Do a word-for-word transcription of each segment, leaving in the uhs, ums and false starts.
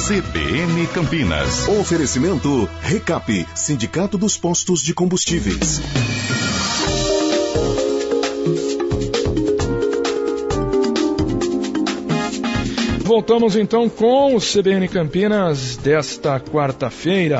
C B N Campinas. Oferecimento Recap, Sindicato dos Postos de Combustíveis. Voltamos então com o C B N Campinas desta quarta-feira.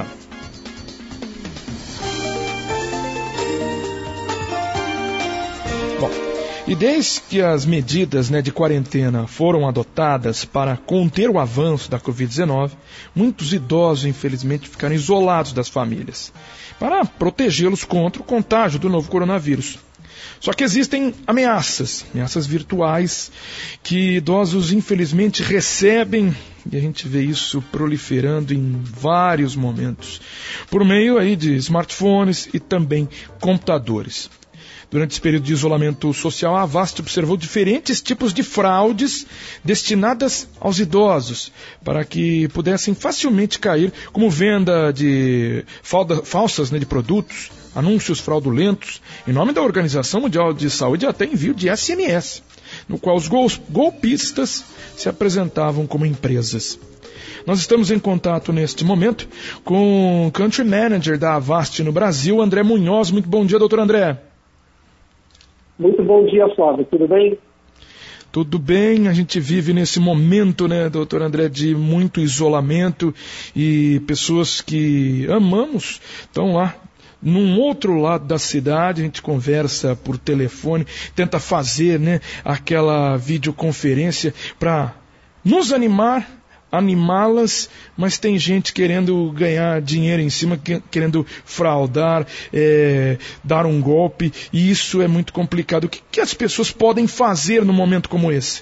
Bom, e desde que as medidas, né, de quarentena foram adotadas para conter o avanço da covid dezenove, muitos idosos, infelizmente, ficaram isolados das famílias, para protegê-los contra o contágio do novo coronavírus. Só que existem ameaças, ameaças virtuais, que idosos infelizmente recebem, e a gente vê isso proliferando em vários momentos, por meio aí de smartphones e também computadores. Durante esse período de isolamento social, a Avast observou diferentes tipos de fraudes destinadas aos idosos, para que pudessem facilmente cair, como venda de falda, falsas, né, de produtos, anúncios fraudulentos, em nome da Organização Mundial de Saúde, e até envio de S M S, no qual os gol- golpistas se apresentavam como empresas. Nós estamos em contato neste momento com o Country Manager da Avast no Brasil, André Munhoz. Muito bom dia, doutor André. Muito bom dia, Flávio. Tudo bem? Tudo bem, a gente vive nesse momento, né, doutor André, de muito isolamento, e pessoas que amamos estão lá num outro lado da cidade. A gente conversa por telefone, tenta fazer, né, aquela videoconferência para nos animar, animá-las, mas tem gente querendo ganhar dinheiro em cima, querendo fraudar, é, dar um golpe, e isso é muito complicado. O que, que as pessoas podem fazer num momento como esse?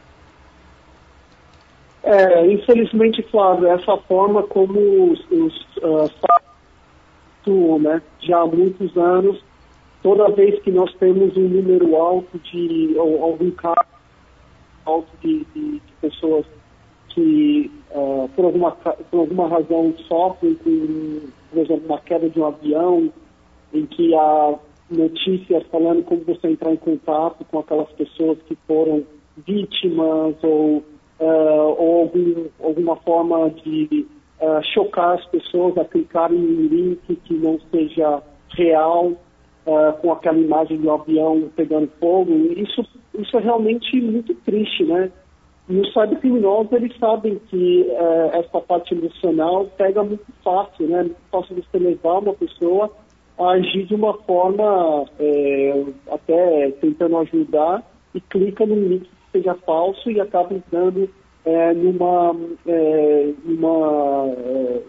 É, infelizmente, Flávio, essa forma como os, os uh, atuam, né, já há muitos anos, toda vez que nós temos um número alto de, ou algum caso alto de, de, de pessoas que, uh, por, alguma, por alguma razão, sofrem com, por exemplo, uma queda de um avião, em que há notícias falando como você entrar em contato com aquelas pessoas que foram vítimas, ou, uh, ou algum, alguma forma de uh, chocar as pessoas a clicarem em um link que não seja real, uh, com aquela imagem do avião pegando fogo. Isso, isso é realmente muito triste, né? E os cybercriminosos, eles sabem que uh, essa parte emocional pega muito fácil, né? Muito fácil você levar uma pessoa a agir de uma forma, é, até tentando ajudar, e clica num link que seja falso e acaba entrando é, numa, é, numa, é,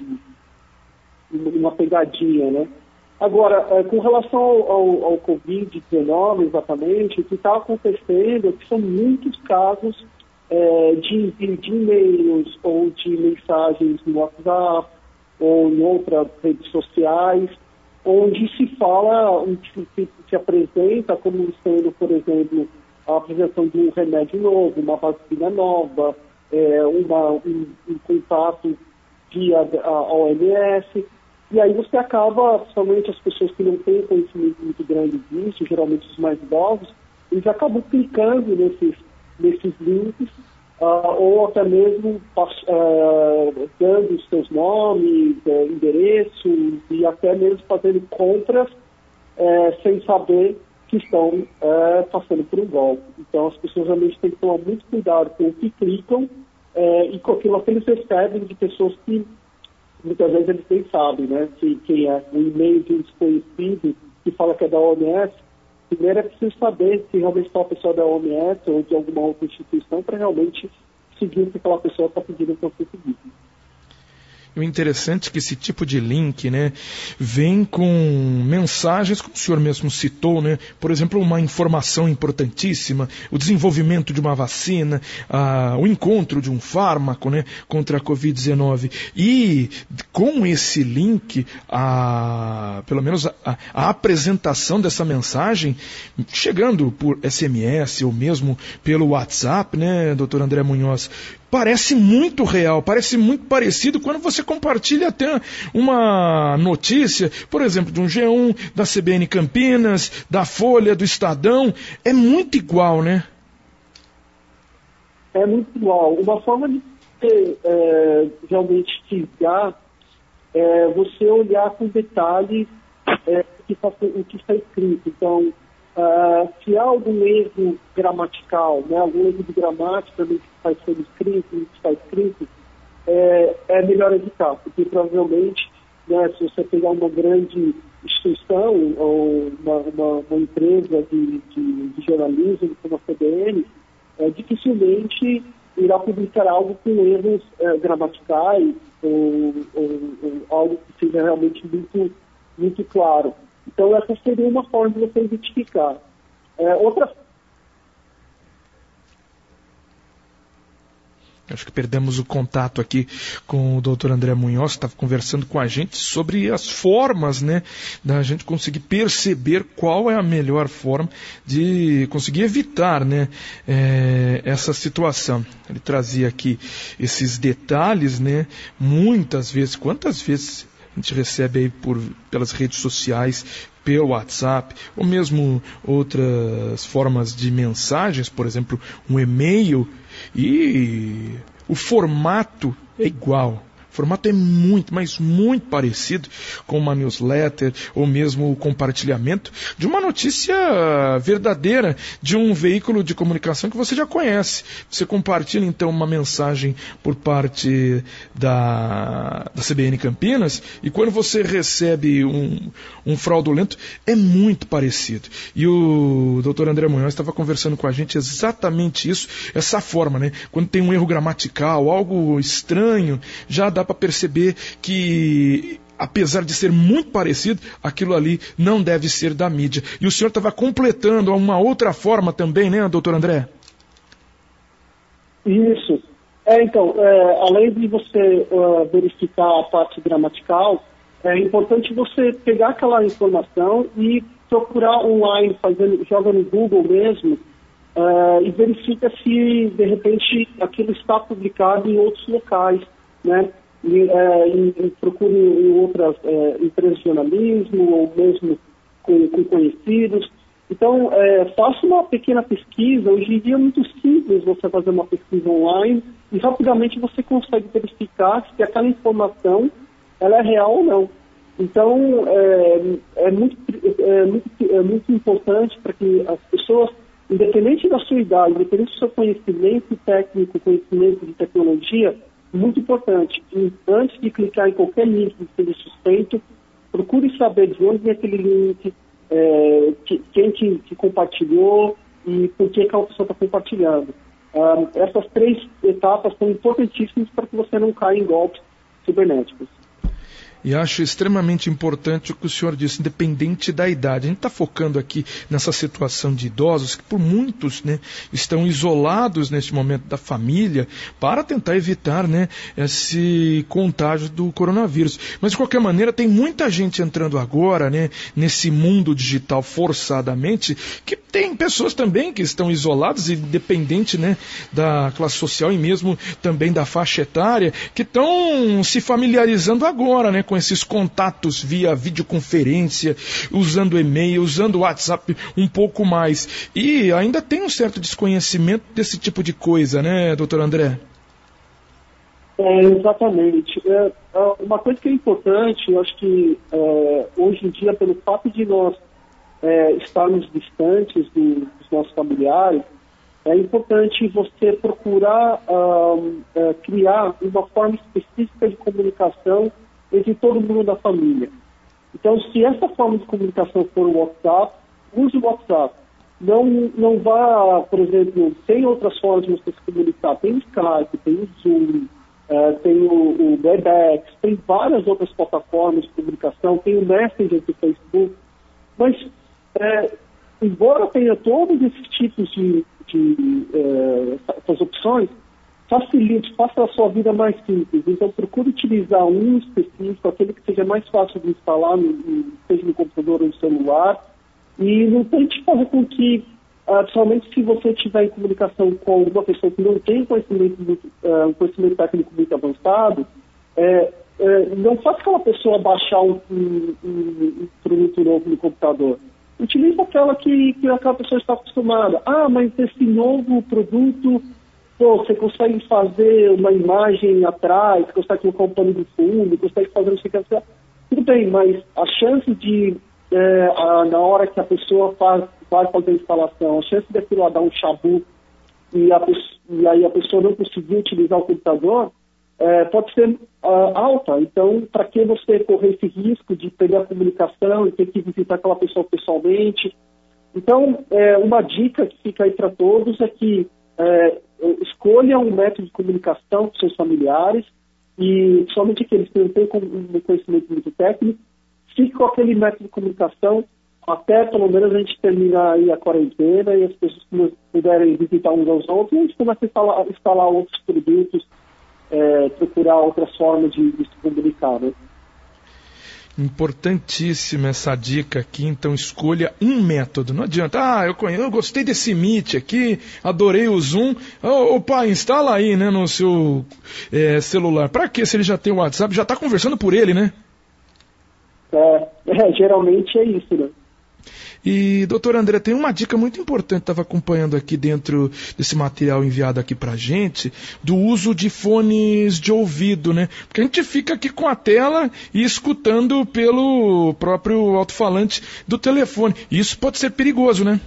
numa pegadinha, né? Agora, é, com relação ao, ao, ao covid dezenove, exatamente, o que está acontecendo é que são muitos casos É, de envio de e-mails ou de mensagens no WhatsApp ou em outras redes sociais, onde se fala, se, se, se apresenta como sendo, por exemplo, a apresentação de um remédio novo, uma vacina nova, é, uma, um, um contato via a O M S, e aí você acaba, principalmente as pessoas que não têm conhecimento muito grande disso, geralmente os mais idosos, eles acabam clicando nesses nesses links, uh, ou até mesmo uh, dando os seus nomes, uh, endereços, e até mesmo fazendo compras uh, sem saber que estão uh, passando por um golpe. Então as pessoas realmente têm que tomar muito cuidado com o que clicam uh, e com aquilo que eles recebem de pessoas que muitas vezes eles nem sabem, né, que, quem é. Um e-mail de um desconhecido que fala que é da O M S, primeiro é preciso saber se realmente está uma pessoa da O M S ou de alguma outra instituição, para realmente seguir o que aquela pessoa está pedindo para ser seguido. E o interessante é que esse tipo de link, né, vem com mensagens, como o senhor mesmo citou, né, por exemplo, uma informação importantíssima, o desenvolvimento de uma vacina, ah, o encontro de um fármaco, né, contra a covid dezenove. E com esse link, a, pelo menos a, a apresentação dessa mensagem, chegando por S M S ou mesmo pelo WhatsApp, né, doutor André Munhoz, parece muito real, parece muito parecido quando você compartilha até uma notícia, por exemplo, de um G um, da C B N Campinas, da Folha, do Estadão. É muito igual, né? É muito igual. Uma forma de você é, realmente fisgar, é você olhar com detalhes é, o, que está, o que está escrito. Então, uh, se há algum erro gramatical, né, algum erro de gramática no que está sendo escrito, no que está escrito, é, é melhor evitar, porque provavelmente, né, se você pegar uma grande instituição ou uma, uma, uma empresa de, de, de jornalismo como a C B N, é, dificilmente irá publicar algo com erros é, gramaticais ou, ou, ou algo que seja realmente muito, muito claro. Então, essa seria uma forma de você identificar. É, outra Acho que perdemos o contato aqui com o doutor André Munhoz, que estava conversando com a gente sobre as formas, né, da gente conseguir perceber qual é a melhor forma de conseguir evitar, né, é, essa situação. Ele trazia aqui esses detalhes, né, muitas vezes, quantas vezes a gente recebe aí por, pelas redes sociais, pelo WhatsApp, ou mesmo outras formas de mensagens, por exemplo, um e-mail, e o formato é igual. O formato é muito, mas muito parecido com uma newsletter ou mesmo o compartilhamento de uma notícia verdadeira de um veículo de comunicação que você já conhece. Você compartilha então uma mensagem por parte da, da C B N Campinas e quando você recebe um, um fraudulento é muito parecido. E o doutor André Munhoz estava conversando com a gente exatamente isso, essa forma, né? Quando tem um erro gramatical, algo estranho, já dá para perceber que, apesar de ser muito parecido, aquilo ali não deve ser da mídia. E o senhor estava completando uma outra forma também, né, doutor André? Isso. É, então, é, além de você uh, verificar a parte gramatical, é importante você pegar aquela informação e procurar online, fazendo, joga no Google mesmo, uh, e verifica se, de repente, aquilo está publicado em outros locais, né? E, é, e, e procure em outras é, empresas de jornalismo ou mesmo com, com conhecidos. Então, é, faça uma pequena pesquisa. Hoje em dia é muito simples você fazer uma pesquisa online e rapidamente você consegue verificar se aquela informação ela é real ou não. Então, é, é, muito, é, muito, é muito importante para que as pessoas, independente da sua idade, independente do seu conhecimento técnico, conhecimento de tecnologia, muito importante, antes de clicar em qualquer link que seja suspeito, procure saber de onde é aquele link, é, que, quem que, que compartilhou e por que aquela pessoa está compartilhando. Ah, essas três etapas são importantíssimas para que você não caia em golpes cibernéticos. E acho extremamente importante o que o senhor disse, independente da idade. A gente está focando aqui nessa situação de idosos que por muitos, né, estão isolados neste momento da família para tentar evitar, né, esse contágio do coronavírus. Mas de qualquer maneira tem muita gente entrando agora, né, nesse mundo digital forçadamente, que tem pessoas também que estão isoladas, independente, né, da classe social e mesmo também da faixa etária, que estão se familiarizando agora, né, com esses contatos via videoconferência, usando e-mail, usando WhatsApp um pouco mais. E ainda tem um certo desconhecimento desse tipo de coisa, né, doutor André? É, exatamente. É, uma coisa que é importante, eu acho que é, hoje em dia, pelo fato de nós é, estarmos distantes do, dos nossos familiares, é importante você procurar um, é, criar uma forma específica de comunicação entre todo mundo da família. Então, se essa forma de comunicação for o WhatsApp, use o WhatsApp. Não, não vá, por exemplo, tem outras formas de você se comunicar. Tem o Skype, tem o Zoom, uh, tem o, o Webex, tem várias outras plataformas de comunicação, tem o Messenger do Facebook. Mas, é, embora tenha todos esses tipos de, de é, essas opções, facilite, faça a sua vida mais simples. Então, procure utilizar um específico, aquele que seja mais fácil de instalar, no, no, seja no computador ou no celular, e não tente fazer com que, uh, principalmente se você estiver em comunicação com uma pessoa que não tem conhecimento, muito, uh, um conhecimento técnico muito avançado, é, é, não faça aquela pessoa baixar um, um, um produto novo no computador. Utilize aquela que, que aquela pessoa está acostumada. Ah, mas esse novo produto pô, você consegue fazer uma imagem atrás, consegue colocar um pano de fundo, consegue fazer não sei o que. Tudo bem, mas a chance de, é, a, na hora que a pessoa faz, vai fazer a instalação, a chance daquilo lá dar um chabu e, a, e aí a pessoa não conseguir utilizar o computador, é, pode ser uh, alta. Então, para que você correr esse risco de perder a comunicação e ter que visitar aquela pessoa pessoalmente? Então, é, uma dica que fica aí para todos é que é, escolha um método de comunicação com seus familiares e, somente aqueles que não têm um conhecimento muito técnico, fique com aquele método de comunicação até, pelo menos, a gente terminar aí a quarentena e as pessoas puderem visitar uns aos outros e a gente começa a instalar, instalar outros produtos, é, procurar outras formas de, de se comunicar, né? Importantíssima essa dica aqui, então escolha um método. Não adianta, ah, eu, conheço, eu gostei desse Meet aqui, adorei o Zoom. Ô, ô pai, instala aí, né, no seu é, celular. Pra quê? Se ele já tem o WhatsApp, já tá conversando por ele, né? É, é geralmente é isso, né? E, doutor André, tem uma dica muito importante, estava acompanhando aqui dentro desse material enviado aqui pra gente, do uso de fones de ouvido, né? Porque a gente fica aqui com a tela e escutando pelo próprio alto-falante do telefone. E isso pode ser perigoso, né?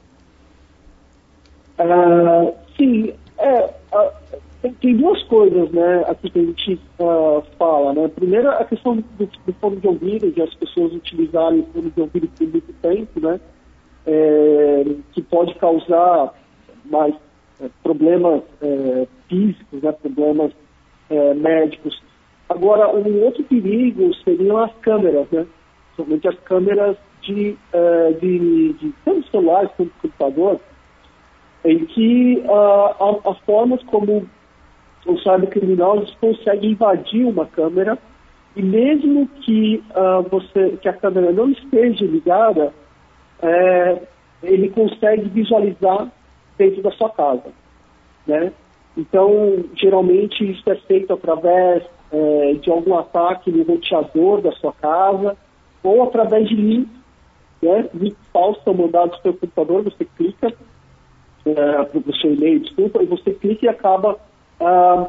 Uh, sim, é, uh, tem, tem duas coisas, né, aqui que a gente uh, fala, né? Primeiro, a questão do, do fone de ouvido, de as pessoas utilizarem o fone de ouvido por muito tempo, né? É, que pode causar mais é, problemas é, físicos, né? Problemas é, médicos. Agora, um outro perigo seriam as câmeras, né? Somente as câmeras de, uh, de, de tanto celulares quanto computador, em que uh, há, há formas como o cybercriminal consegue invadir uma câmera e mesmo que, uh, você, que a câmera não esteja ligada, é, ele consegue visualizar dentro da sua casa, né? Então, geralmente isso é feito através é, de algum ataque no roteador da sua casa ou através de links, né? Links falsos são mandados pelo computador, você clica É, para o seu e-mail, desculpa, e você clica e acaba ah,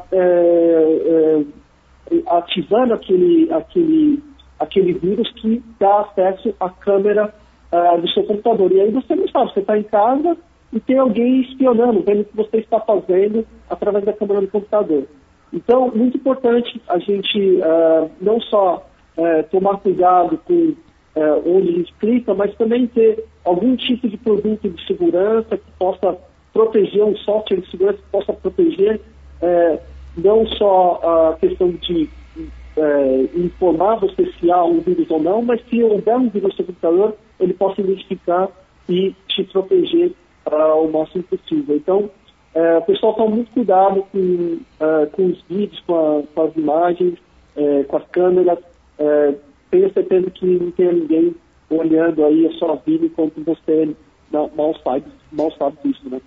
é, é, ativando aquele, aquele, aquele vírus que dá acesso à câmera ah, do seu computador. E aí você não sabe, você está em casa e tem alguém espionando, vendo o que você está fazendo através da câmera do computador. Então, muito importante a gente ah, não só ah, tomar cuidado com É, onde a gente clica, mas também ter algum tipo de produto de segurança que possa proteger, um software de segurança que possa proteger é, não só a questão de é, informar você se há um vírus ou não, mas se houver um vírus no seu computador, ele possa identificar e te proteger uh, o máximo possível. Então, é, o pessoal toma muito cuidado com, uh, com os vídeos, com, a, com as imagens, é, com as câmeras. É, tenho certeza que não tem ninguém olhando aí a sua vida enquanto você não, mal sabe, mal sabe disso, né?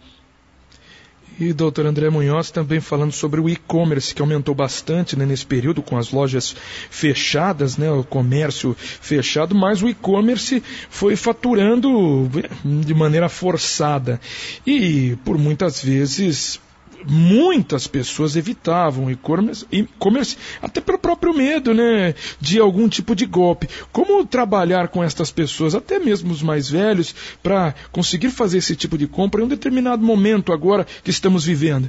E doutor André Munhoz também falando sobre o e-commerce, que aumentou bastante, né, nesse período, com as lojas fechadas, né, o comércio fechado, mas o e-commerce foi faturando de maneira forçada. E, por muitas vezes, muitas pessoas evitavam o e-commerce, e-commerce até pelo próprio medo, né, de algum tipo de golpe. Como trabalhar com estas pessoas, até mesmo os mais velhos, para conseguir fazer esse tipo de compra em um determinado momento agora que estamos vivendo?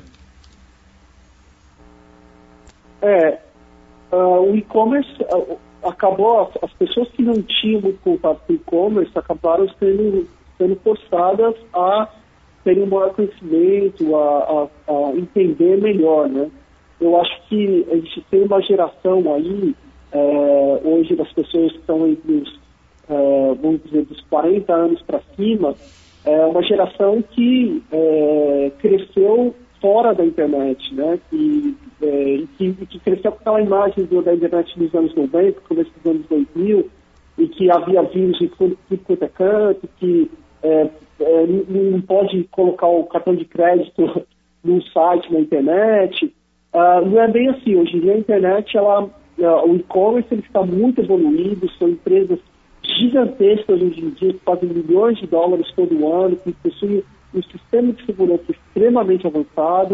É, uh, o e-commerce uh, acabou, as, as pessoas que não tinham muito contato com o e-commerce acabaram sendo, sendo forçadas a terem um maior conhecimento, a, a, a entender melhor, né? Eu acho que a gente tem uma geração aí, é, hoje, das pessoas que estão entre os, é, vamos dizer, dos quarenta anos para cima, é uma geração que é, cresceu fora da internet, né? Que, é, que, que cresceu com aquela imagem do, da internet nos anos noventa, começo dos anos dois mil, e que havia vírus de tudo quanto é canto, que é, É, não pode colocar o cartão de crédito num site na internet. Uh, não é bem assim. Hoje em dia a internet, ela, uh, o e-commerce ele está muito evoluído, são empresas gigantescas hoje em dia que fazem milhões de dólares todo ano, que possuem um sistema de segurança extremamente avançado.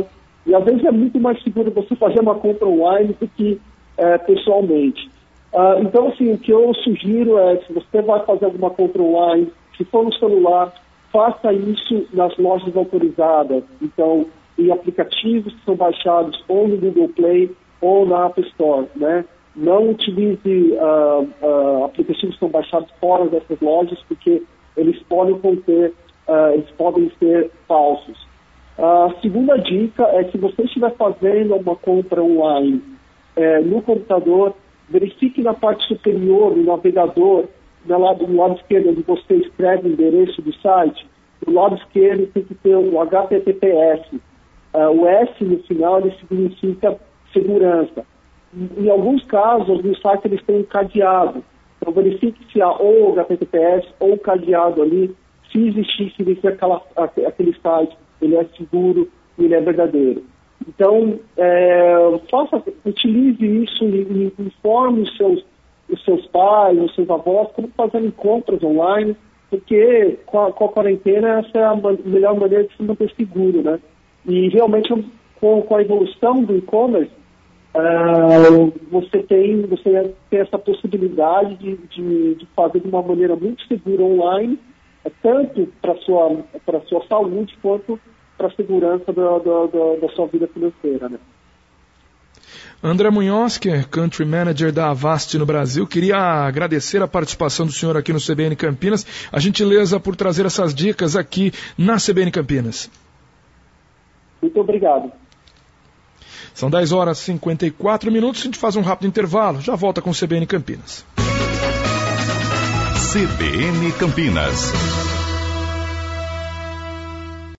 E às vezes é muito mais seguro você fazer uma compra online do que é, pessoalmente. Uh, então, assim, o que eu sugiro é, se você vai fazer alguma compra online, se for no celular, faça isso nas lojas autorizadas. Então, em aplicativos que são baixados ou no Google Play ou na App Store, né? Não utilize uh, uh, aplicativos que são baixados fora dessas lojas, porque eles podem conter, uh, eles podem ser falsos. A uh, segunda dica é que se você estiver fazendo uma compra online eh, no computador, verifique na parte superior do navegador, no lado, no lado esquerdo, onde você escreve o endereço do site. Do lado esquerdo tem que ter o H T T P S. Uh, o S no final ele significa segurança. Em alguns casos, no site eles têm um cadeado. Então, verifique se há ou H T T P S ou cadeado ali. Se existir, significa que aquela, aquele site ele é seguro e ele é verdadeiro. Então, é, faça, utilize isso e, e informe os seus, os seus pais, os seus avós, como fazendo compras online, porque com a, com a quarentena essa é a man, melhor maneira de se manter seguro, né? E realmente, com, com a evolução do e-commerce, Uh, você tem você tem essa possibilidade de, de, de fazer de uma maneira muito segura online, tanto para sua para sua saúde quanto para a segurança da, da, da, da sua vida financeira, né? André Munhoz, que é Country Manager da Avast no Brasil, queria agradecer a participação do senhor aqui no C B N Campinas, a gentileza por trazer essas dicas aqui na C B N Campinas. Muito obrigado. São dez horas e cinquenta e quatro minutos, a gente faz um rápido intervalo, já volta com o C B N Campinas. C B N Campinas.